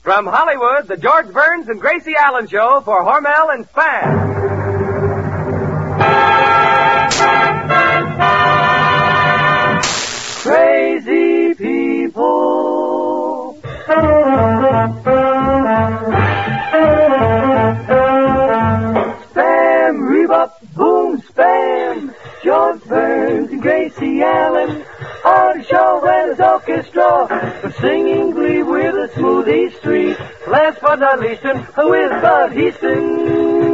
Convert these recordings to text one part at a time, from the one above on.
From Hollywood, the George Burns and Gracie Allen Show for Hormel and Spam. Crazy people. Spam, rebop, boom, spam. George Burns and Gracie Allen on the show and his orchestra for singing glee with a smooth East Street. Last but not least, with Bud Heaston.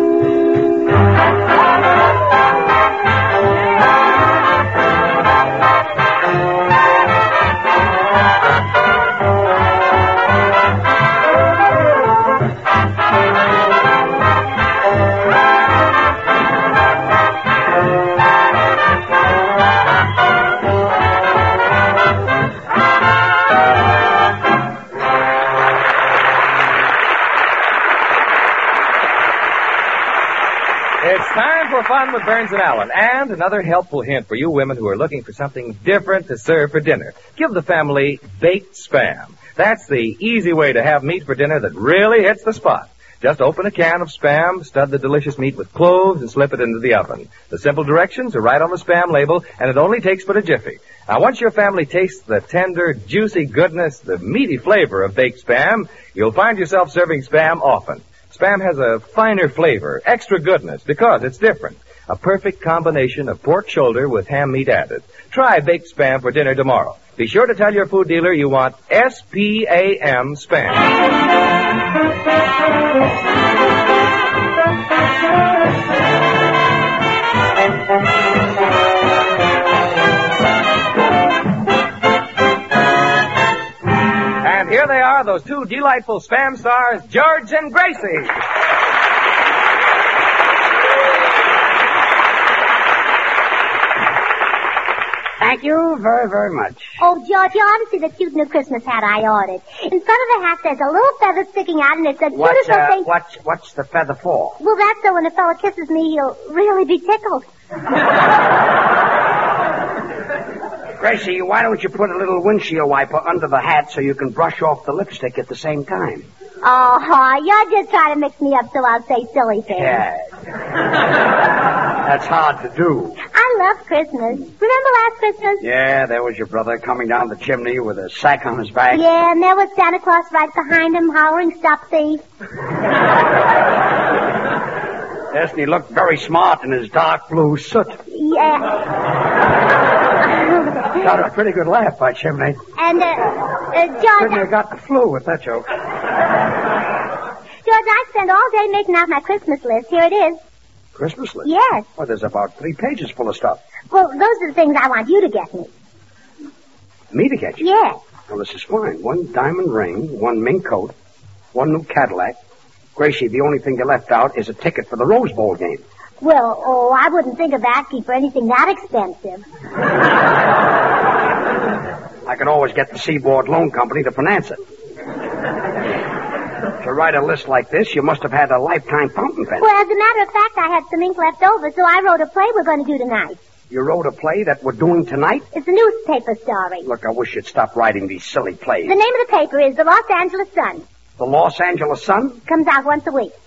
It's time for fun with Burns and Allen. And another helpful hint for you women who are looking for something different to serve for dinner. Give the family baked Spam. That's the easy way to have meat for dinner that really hits the spot. Just open a can of Spam, stud the delicious meat with cloves, and slip it into the oven. The simple directions are right on the Spam label, and it only takes but a jiffy. Now, once your family tastes the tender, juicy goodness, the meaty flavor of baked Spam, you'll find yourself serving Spam often. Spam has a finer flavor, extra goodness, because it's different. A perfect combination of pork shoulder with ham meat added. Try baked Spam for dinner tomorrow. Be sure to tell your food dealer you want S-P-A-M Spam. And here they are, those two delightful Spam stars, George and Gracie. Thank you very, very much. Oh, George, you ought to see the cute new Christmas hat I ordered. In front of the hat, there's a little feather sticking out, and it's a beautiful thing. What's the feather for? Well, that's so when a fellow kisses me, he'll really be tickled. Gracie, why don't you put a little windshield wiper under the hat so you can brush off the lipstick at the same time? Oh, you're just trying to mix me up so I'll say silly things. Yeah. That's hard to do. I love Christmas. Remember last Christmas? Yeah, there was your brother coming down the chimney with a sack on his back. Yeah, and there was Santa Claus right behind him, hollering, "Stop thief." Yes, and he looked very smart in his dark blue soot. Yeah. Got a pretty good laugh by Chimney. And, George... Couldn't have got the flu with that joke. George, I spent all day making out my Christmas list. Here it is. Christmas list? Yes. Well, there's about 3 pages full of stuff. Well, those are the things I want you to get me. Me to get you? Yes. Well, this is fine. 1 diamond ring, 1 mink coat, 1 new Cadillac. Gracie, the only thing you left out is a ticket for the Rose Bowl game. Well, I wouldn't think of asking for anything that expensive. I could always get the Seaboard Loan Company to finance it. To write a list like this, you must have had a lifetime fountain pen. Well, as a matter of fact, I had some ink left over, so I wrote a play we're going to do tonight. You wrote a play that we're doing tonight? It's a newspaper story. Look, I wish you'd stop writing these silly plays. The name of the paper is the Los Angeles Sun. The Los Angeles Sun? Comes out once a week.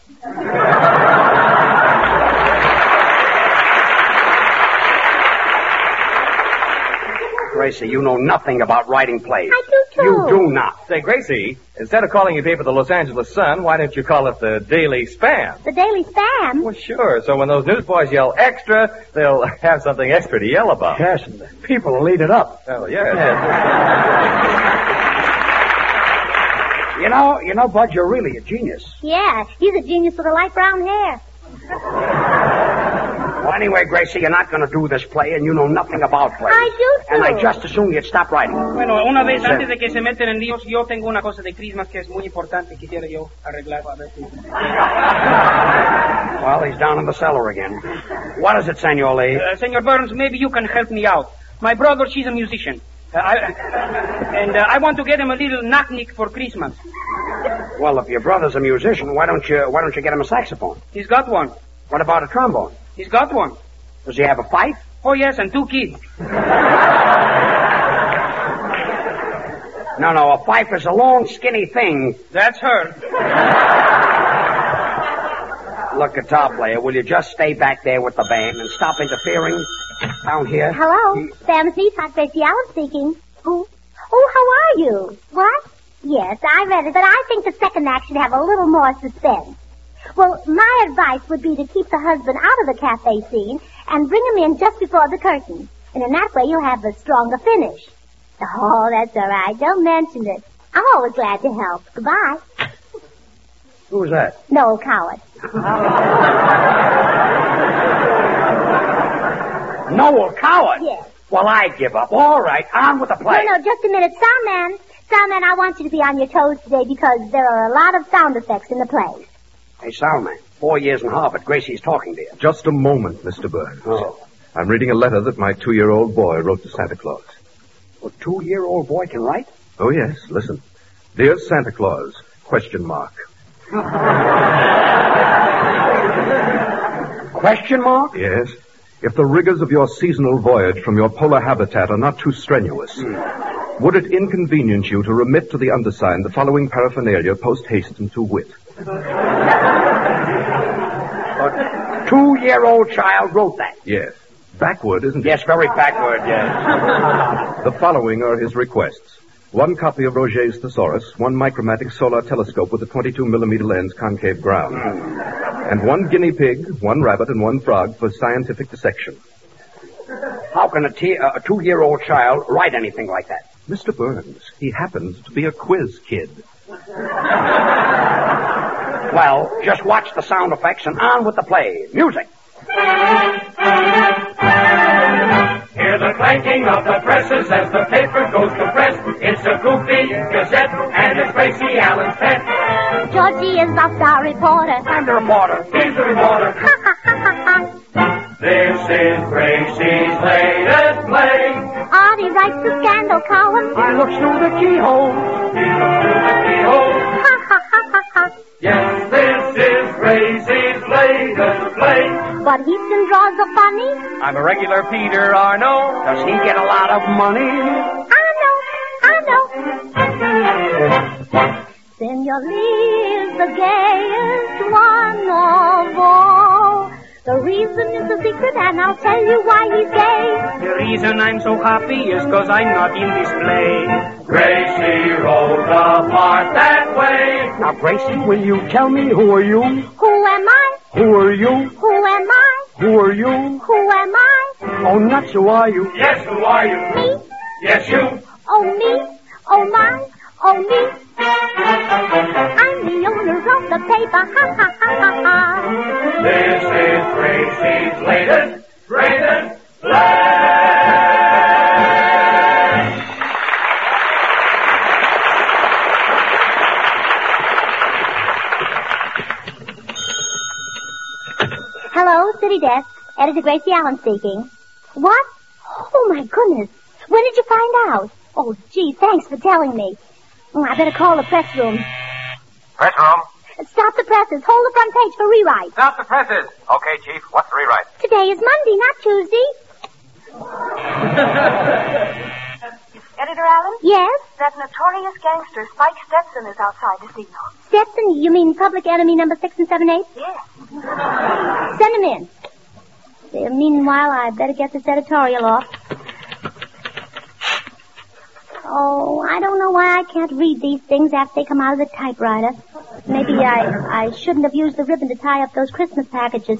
Gracie, you know nothing about writing plays. I do, too. You do not. Say, Gracie, instead of calling your paper the Los Angeles Sun, why don't you call it the Daily Spam? The Daily Spam? Well, sure. So when those newsboys yell extra, they'll have something extra to yell about. Yes, and the people will eat it up. Oh, yes. You know, Bud, you're really a genius. Yeah, he's a genius with the light brown hair. Well, anyway, Gracie, you're not going to do this play, and you know nothing about plays. I do, too. And I just assume you'd stop writing. Bueno, una vez antes de que se meten en líos, yo tengo una cosa de Christmas que es muy importante. Quisiera yo arreglar. A ver si... Well, he's down in the cellar again. What is it, Senor Lee? Senor Burns, maybe you can help me out. My brother, she's a musician. I want to get him a little knock-knick for Christmas. Well, if your brother's a musician, why don't you get him a saxophone? He's got one. What about a trombone? He's got one. Does he have a fife? Oh, yes, and 2 kids. No, a fifer's a long, skinny thing. That's her. Look, guitar player, will you just stay back there with the band and stop interfering down here? Hello. Sam's Hot Gracie Allen speaking. Oh, how are you? What? Yes, I read it, but I think the second act should have a little more suspense. Well, my advice would be to keep the husband out of the cafe scene and bring him in just before the curtain. And in that way, you'll have a stronger finish. Oh, that's all right. Don't mention it. I'm always glad to help. Goodbye. Who was that? Noel Coward. Noel Coward? Yes. Well, I give up. All right, on with the play. No, just a minute. Soundman, I want you to be on your toes today because there are a lot of sound effects in the play. Hey, Soundman, 4 years in Harvard. Gracie's talking to you. Just a moment, Mr. Burns. Oh. I'm reading a letter that my 2-year-old boy wrote to Santa Claus. A 2-year-old boy can write? Oh, yes, listen. Dear Santa Claus, ? Question mark? Yes. If the rigors of your seasonal voyage from your polar habitat are not too strenuous, would it inconvenience you to remit to the undersigned the following paraphernalia post haste and to wit? A 2-year-old child wrote that? Yes. Backward, isn't it? Yes, very backward, yes. The following are his requests. 1 copy of Roget's Thesaurus, 1 micromatic solar telescope with a 22-millimeter lens concave ground, and 1 guinea pig, 1 rabbit, and 1 frog for scientific dissection. How can a 2-year-old child write anything like that? Mr. Burns, he happens to be a quiz kid. Well, just watch the sound effects and on with the play. Music. Hear the clanking of the presses as the paper goes to press. It's a goofy Gazette, and it's Gracie Allen's pet. Georgie is the star reporter. I'm the reporter. He's the reporter. This is Gracie's latest play. Artie writes the scandal column. I look through the keyhole. He looks through the keyhole. Yes, this is Gracie's latest play. But Heaston draws the funny. I'm a regular Peter Arno. Does he get a lot of money? I know. Senor Lee is the gayest one of all. The reason is a secret, and I'll tell you why he's gay. The reason I'm so happy is 'cause I'm not in this play. Gracie wrote the part that way. Now, Gracie, will you tell me who are you? Who am I? Who are you? Who am I? Who are you? Who am I? Oh, nuts, who are you? Yes, who are you? Me? Yes, you. Oh, me? Oh, my? Oh, me? I'm the owner of the paper. Ha, ha, ha, ha, ha. This is Gracie's latest play. Hello, City Desk. Editor Gracie Allen speaking. What? Oh, my goodness. When did you find out? Oh, gee, thanks for telling me. I better call the press room. Press room. Stop the presses. Hold the front page for rewrite. Stop the presses. Okay, Chief. What's the rewrite? Today is Monday, not Tuesday. Editor Allen? Yes? That notorious gangster, Spike Stetson, is outside this evening. Stetson, you mean public enemy number 6 and 7/8? Yes. Send him in. Meanwhile, I better get this editorial off. Oh, I don't know why I can't read these things after they come out of the typewriter. Maybe I shouldn't have used the ribbon to tie up those Christmas packages.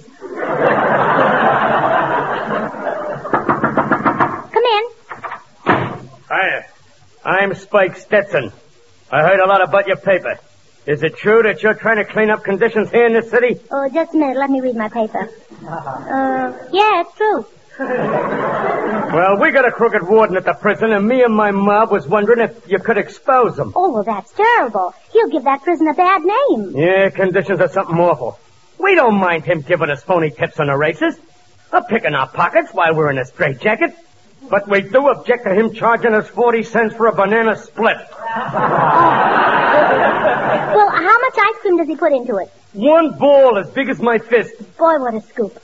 Come in. Hi. I'm Spike Stetson. I heard a lot about your paper. Is it true that you're trying to clean up conditions here in this city? Oh, just a minute. Let me read my paper. Yeah, it's true. Well, we got a crooked warden at the prison, and me and my mob was wondering if you could expose him. Oh, well, that's terrible. He'll give that prison a bad name. Yeah, conditions are something awful. We don't mind him giving us phony tips on the races, or picking our pockets while we're in a straitjacket. But we do object to him charging us 40 cents for a banana split. Well, how much ice cream does he put into it? 1 ball as big as my fist. Boy, what a scoop.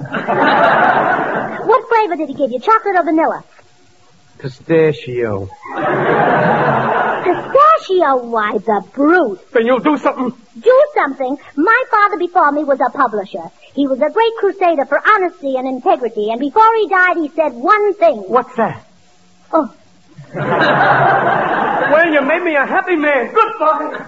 What flavor did he give you, chocolate or vanilla? Pistachio. Pistachio, why, the brute. Then you'll do something. Do something? My father before me was a publisher. He was a great crusader for honesty and integrity, and before he died, he said one thing. What's that? Oh. Well, you made me a happy man. Goodbye.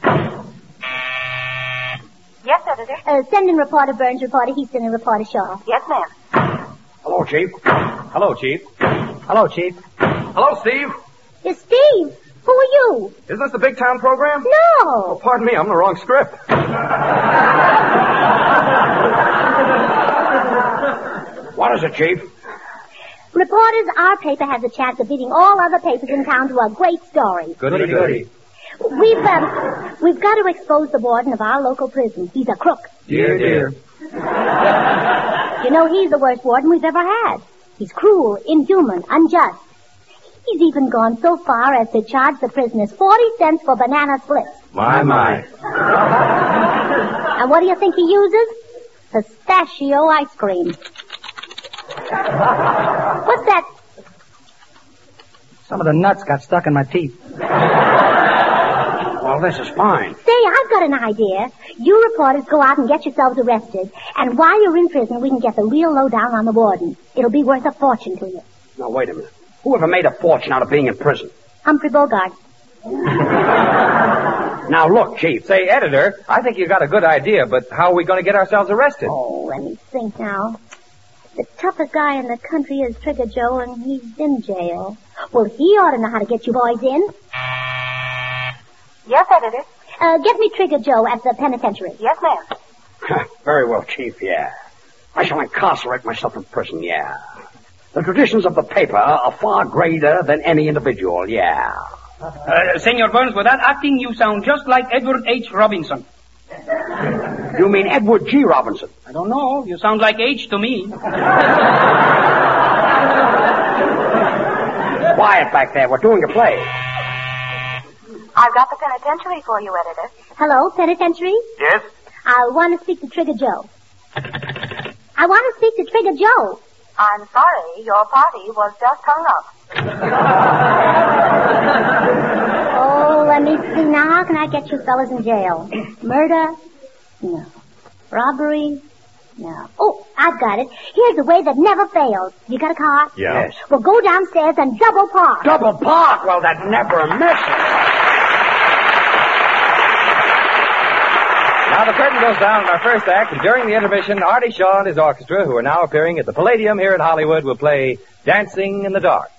Yes, Editor. Send in reporter Burns, reporter Heaston, and reporter Shaw. Yes, ma'am. Hello, Chief. Hello, Chief. Hello, Chief. Hello, Steve. It's Steve. Who are you? Isn't this the Big Town program? No. Oh, pardon me, I'm in the wrong script. What is it, Chief? Reporters, our paper has a chance of beating all other papers in town to a great story. Goody. We've got to expose the warden of our local prison. He's a crook. Dear. You know, he's the worst warden we've ever had. He's cruel, inhuman, unjust. He's even gone so far as to charge the prisoners 40 cents for banana splits. My. And what do you think he uses? Pistachio ice cream. What's that? Some of the nuts got stuck in my teeth. Well, this is fine. Say, I've got an idea. You reporters go out and get yourselves arrested. And while you're in prison, we can get the real lowdown on the warden. It'll be worth a fortune to you. Now, wait a minute. Who ever made a fortune out of being in prison? Humphrey Bogart. Now, look, Chief. Say, Editor, I think you got a good idea, but how are we going to get ourselves arrested? Oh, let me think now. The toughest guy in the country is Trigger Joe, and he's in jail. Well, he ought to know how to get you boys in. Yes, Editor. Get me Trigger Joe at the penitentiary. Yes, ma'am. Very well, Chief, yeah. I shall incarcerate myself in prison, yeah. The traditions of the paper are far greater than any individual, yeah. Senor Burns, with that acting, you sound just like Edward H. Robinson. You mean Edward G. Robinson? I don't know. You sound like H to me. Quiet back there. We're doing a play. I've got the penitentiary for you, Editor. Hello, penitentiary? Yes? I want to speak to Trigger Joe. I want to speak to Trigger Joe. I'm sorry, your party was just hung up. Oh, let me see. Now, how can I get you fellas in jail? Murder? No. Robbery? No. Oh, I've got it. Here's a way that never fails. You got a car? Yeah. Yes. Well, go downstairs and double park. Double park? Well, that never misses. Now the curtain goes down in our first act, and during the intermission, Artie Shaw and his orchestra, who are now appearing at the Palladium here in Hollywood, will play Dancing in the Dark.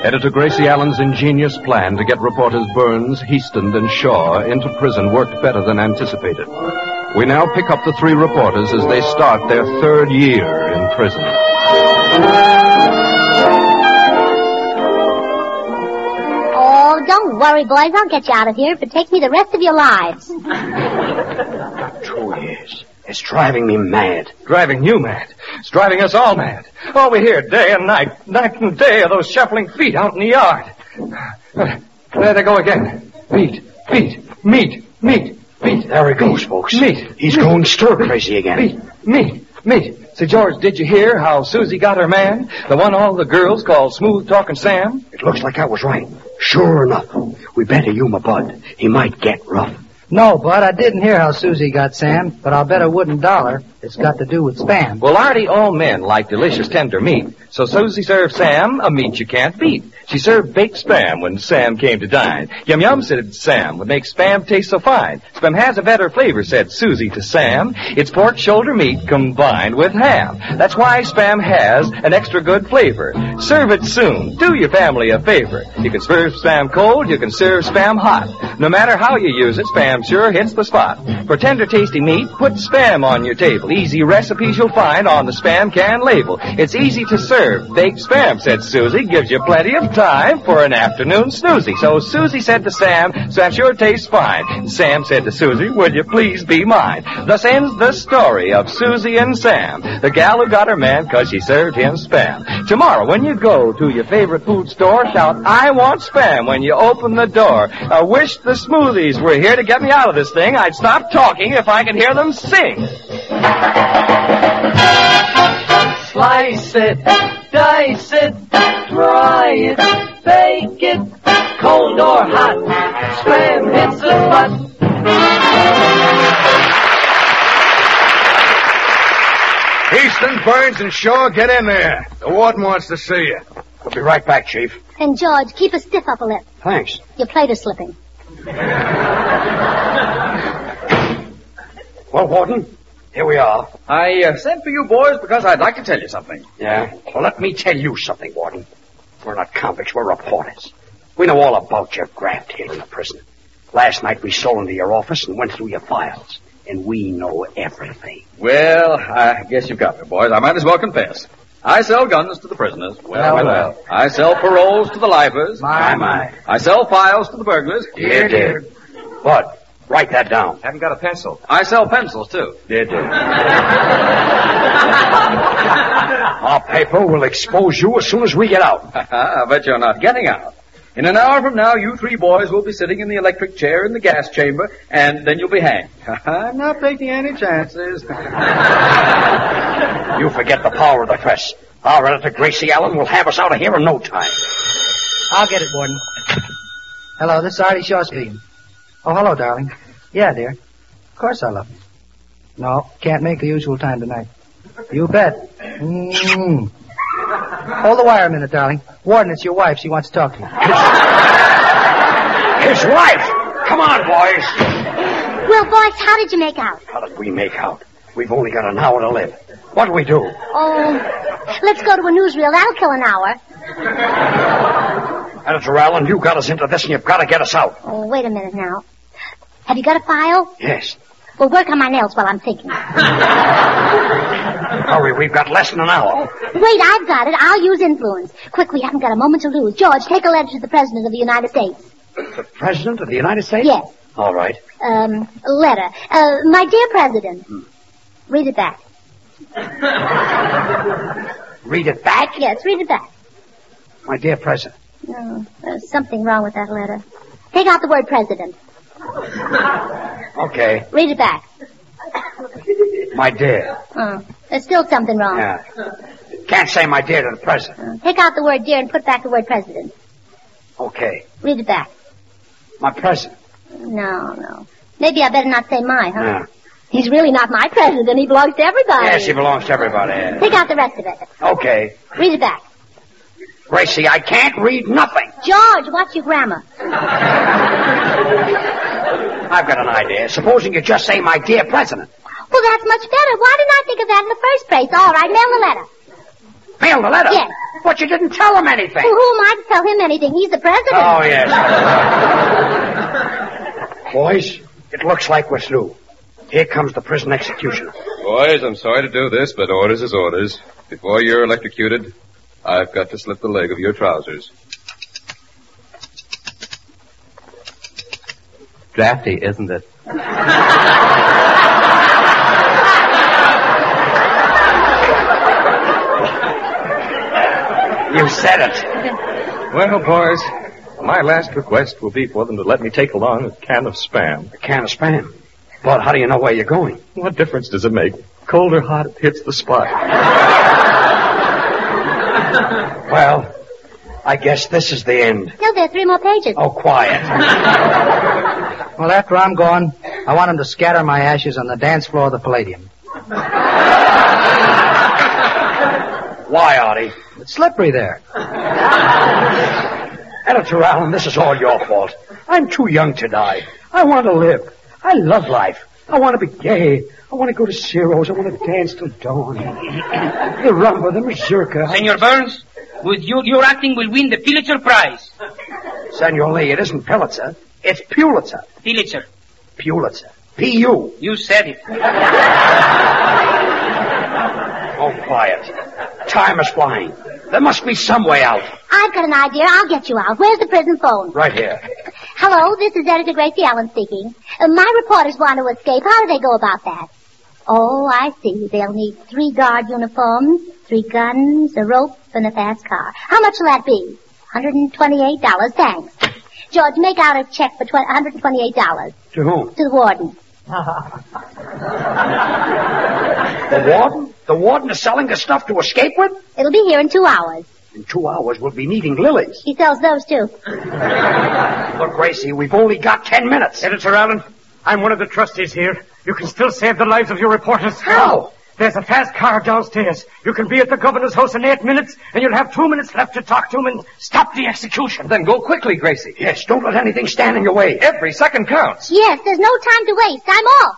Editor Gracie Allen's ingenious plan to get reporters Burns, Heaston, and Shaw into prison worked better than anticipated. We now pick up the 3 reporters as they start their 3rd year in prison. Oh, don't worry, boys. I'll get you out of here if it takes me the rest of your lives. 2 years. It's driving me mad. Driving you mad. It's driving us all mad. All we hear day and night and day, are those shuffling feet out in the yard. There they go again. Feet, meat. There he goes, folks. Meat. He's going stir crazy again. Meat. Say, George, did you hear how Susie got her man? The one all the girls call Smooth Talking Sam? It looks like I was right. Sure enough. We better humor Bud. He might get rough. No, Bud, I didn't hear how Susie got Sam, but I'll bet a wooden dollar it's got to do with Spam. Well, Artie, all men like delicious tender meat, so Susie served Sam a meat you can't beat. She served baked Spam when Sam came to dine. Yum Yum said Sam would make Spam taste so fine. Spam has a better flavor, said Susie to Sam. It's pork shoulder meat combined with ham. That's why Spam has an extra good flavor. Serve it soon. Do your family a favor. You can serve Spam cold, you can serve Spam hot. No matter how you use it, Spam sure hits the spot. For tender, tasty meat, put Spam on your table. Easy recipes you'll find on the Spam can label. It's easy to serve. Baked Spam, said Susie, gives you plenty of time for an afternoon snoozy. So Susie said to Sam, Spam sure tastes fine. Sam said to Susie, would you please be mine? Thus ends the story of Susie and Sam, the gal who got her man 'cause she served him Spam. Tomorrow, when you go to your favorite food store, shout, I want Spam when you open the door. I wish the smoothies were here to get me out of this thing. I'd stop talking if I could hear them sing. Slice it, dice it, fry it, bake it, cold or hot, Spam hits the spot. Easton, Burns, and Shaw, get in there. The warden wants to see you. We'll be right back, Chief. And George, keep a stiff upper lip. Thanks. Your plate is slipping. Well, Warden, here we are. I sent for you boys because I'd like to tell you something. Yeah? Well, let me tell you something, Warden. We're not convicts, we're reporters. We know all about your graft here in the prison. Last night we stole into your office and went through your files. And we know everything. Well, I guess you've got me, boys. I might as well confess. I sell guns to the prisoners. Well. I sell paroles to the lifers. My. I sell files to the burglars. Dear. Bud, write that down. Haven't got a pencil. I sell pencils, too. Dear. Our paper will expose you as soon as we get out. I bet you're not getting out. In an hour from now, you 3 boys will be sitting in the electric chair in the gas chamber, and then you'll be hanged. I'm not taking any chances. You forget the power of the press. Our editor, Gracie Allen, will have us out of here in no time. I'll get it, Warden. Hello, this is Artie Shaw speaking. Oh, hello, darling. Yeah, dear. Of course I love you. No, can't make the usual time tonight. You bet. Hold the wire a minute, darling. Warden, it's your wife. She wants to talk to you. His wife! Come on, boys. Well, boys, how did you make out? How did we make out? We've only got an hour to live. What do we do? Oh, let's go to a newsreel. That'll kill an hour. Editor Allen, you got us into this and you've got to get us out. Oh, wait a minute now. Have you got a file? Yes. Well, work on my nails while I'm thinking. Hurry, we've got less than an hour. Wait, I've got it. I'll use influence. Quick, we haven't got a moment to lose. George, take a letter to the President of the United States. The President of the United States? Yes. All right. Letter. My dear President. Read it back. Read it back? Yes, read it back. My dear President. No, there's something wrong with that letter. Take out the word President. Okay. Read it back. My dear. Oh, there's still something wrong. Yeah. Can't say my dear to the President. Take out the word dear and put back the word President. Okay. Read it back. My President. No. Maybe I better not say my, huh? Yeah. He's really not my president. He belongs to everybody. Yes, he belongs to everybody. Take out the rest of it. Okay. Read it back. Gracie, I can't read nothing. George, watch your grammar. I've got an idea. Supposing you just say, my dear President. Well, that's much better. Why didn't I think of that in the first place? All right, mail the letter. Mail the letter? Yes. But you didn't tell him anything. Well, who am I to tell him anything? He's the president. Oh, yes. Boys, it looks like we're through. Here comes the prison executioner. Boys, I'm sorry to do this, but orders is orders. Before you're electrocuted, I've got to slip the leg of your trousers. Drafty, isn't it? You said it. Well, boys, my last request will be for them to let me take along a can of Spam. A can of Spam? But how do you know where you're going? What difference does it make? Cold or hot, it hits the spot. Well, I guess this is the end. No, there are 3 more pages. Oh, quiet. Well, after I'm gone, I want him to scatter my ashes on the dance floor of the Palladium. Why, Artie? It's slippery there. Editor Allen, this is all your fault. I'm too young to die. I want to live. I love life. I want to be gay. I want to go to Ciro's. I want to dance till dawn. The rumba, the mazurka. Senor Burns, with your acting will win the Pulitzer Prize. Senor Lee, it isn't Pulitzer. It's Pulitzer. Pulitzer. Pulitzer. P-U. You said it. Oh, quiet. Time is flying. There must be some way out. I've got an idea. I'll get you out. Where's the prison phone? Right here. Hello, this is Editor Gracie Allen speaking. My reporters want to escape. How do they go about that? Oh, I see. They'll need 3 guard uniforms, 3 guns, a rope, and a fast car. How much will that be? $128. Thanks. George, make out a check for $128. To whom? To the warden. The warden? The warden is selling the stuff to escape with? It'll be here in 2 hours. In 2 hours, we'll be needing lilies. He sells those, too. Look, Gracie, we've only got 10 minutes. Editor Allen, I'm one of the trustees here. You can still save the lives of your reporters. How? There's a fast car downstairs. You can be at the governor's house in 8 minutes, and you'll have 2 minutes left to talk to him and stop the execution. Then go quickly, Gracie. Yes, don't let anything stand in your way. Every second counts. Yes, there's no time to waste. I'm off.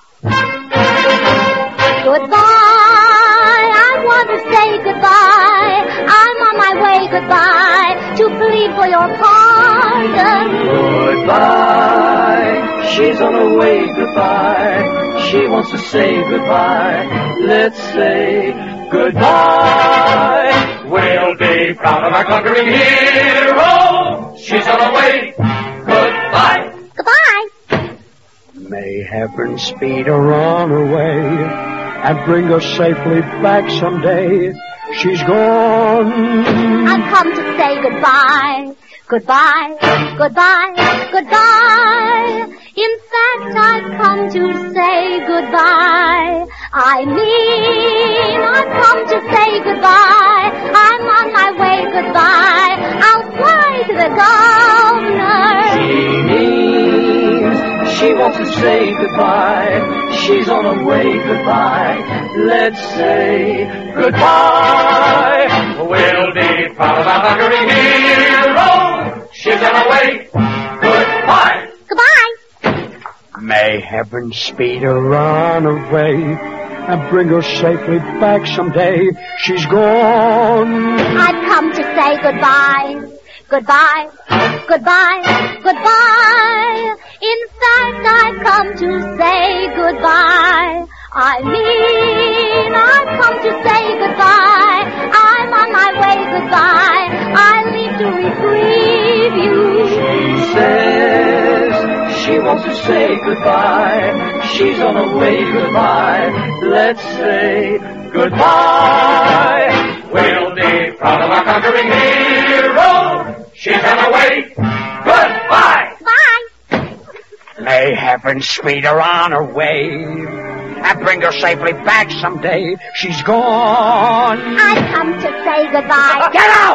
Goodbye. I want to say goodbye. I'm on my way. Goodbye. To plead for your pardon. Goodbye. She's on her way. Goodbye. She wants to say goodbye. Let's say goodbye. We'll be proud of our conquering hero. She's on her way. Goodbye. Goodbye. May heaven speed her on her way and bring her safely back someday. She's gone. I've come to say goodbye. Goodbye, goodbye, goodbye. In fact, I've come to say goodbye. I mean, I've come to say goodbye. I'm on my way, goodbye. I'll fly to the governor. She wants to say goodbye. She's on her way, goodbye. Let's say goodbye. We'll be proud of our conquering hero. She's on her way. Goodbye. Goodbye. May heaven speed her on her way and bring her safely back someday. She's gone. I've come to say goodbye. Goodbye, goodbye, goodbye. In fact, I've come to say goodbye. I mean, I've come to say goodbye. I'm on my way, goodbye. I leave to reprieve you. She says she wants to say goodbye. She's on her way, goodbye. Let's say goodbye. We'll be proud of our conquering hero. She's on her way. Goodbye. Bye. May heaven speed her on her way and bring her safely back someday. She's gone. I've come to say goodbye. Get out!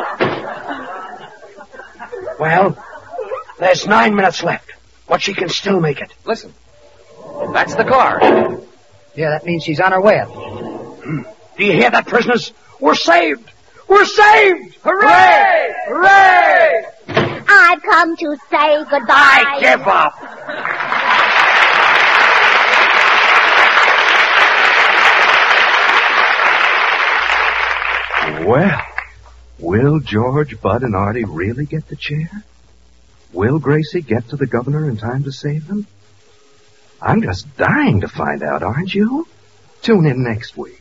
Well, there's 9 minutes left, but she can still make it. Listen. That's the car. Yeah, that means she's on her way up. Do you hear that, prisoners? We're saved! We're saved! Hooray! Hooray! I've come to say goodbye. I give up. Well, we'll Will George, Bud, and Artie really get the chair? Will Gracie get to the governor in time to save them? I'm just dying to find out, aren't you? Tune in next week.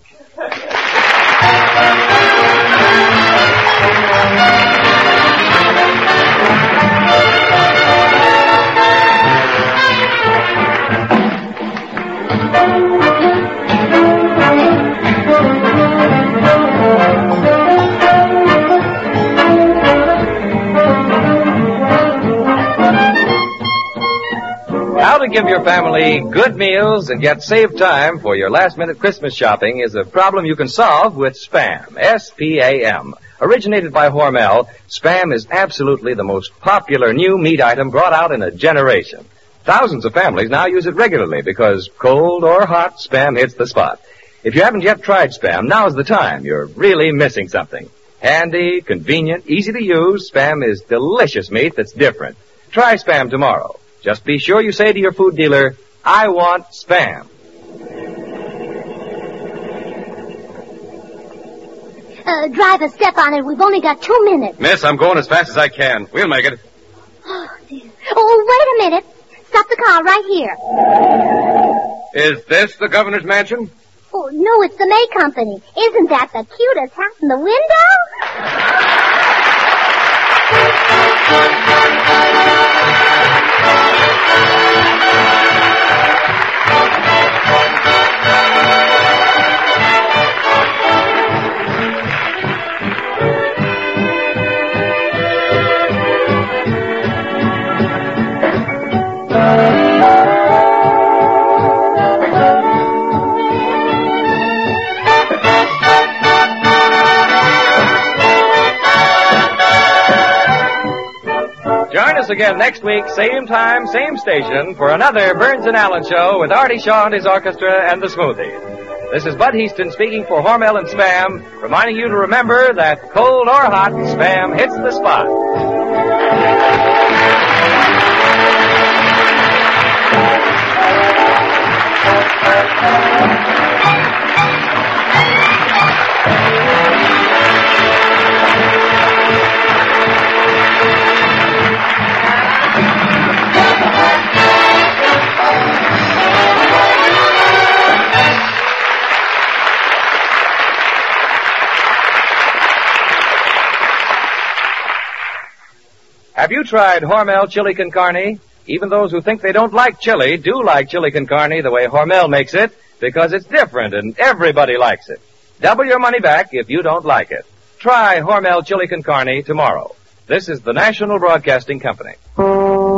How to give your family good meals and yet save time for your last-minute Christmas shopping is a problem you can solve with Spam. S-P-A-M. Originated by Hormel, Spam is absolutely the most popular new meat item brought out in a generation. Thousands of families now use it regularly because cold or hot, Spam hits the spot. If you haven't yet tried Spam, now's the time. You're really missing something. Handy, convenient, easy to use, Spam is delicious meat that's different. Try Spam tomorrow. Just be sure you say to your food dealer, I want Spam. Driver, step on it. We've only got 2 minutes. Miss, I'm going as fast as I can. We'll make it. Oh, dear. Oh, wait a minute. Stop the car right here. Is this the governor's mansion? Oh, no, it's the May Company. Isn't that the cutest house in the window? Join us again next week, same time, same station, for another Burns and Allen show with Artie Shaw and his orchestra and the Smoothies. This is Bud Heaston speaking for Hormel and Spam, reminding you to remember that cold or hot, Spam hits the spot. Have you tried Hormel Chili Con Carne? Even those who think they don't like chili do like Chili Con Carne the way Hormel makes it, because it's different and everybody likes it. Double your money back if you don't like it. Try Hormel Chili Con Carne tomorrow. This is the National Broadcasting Company.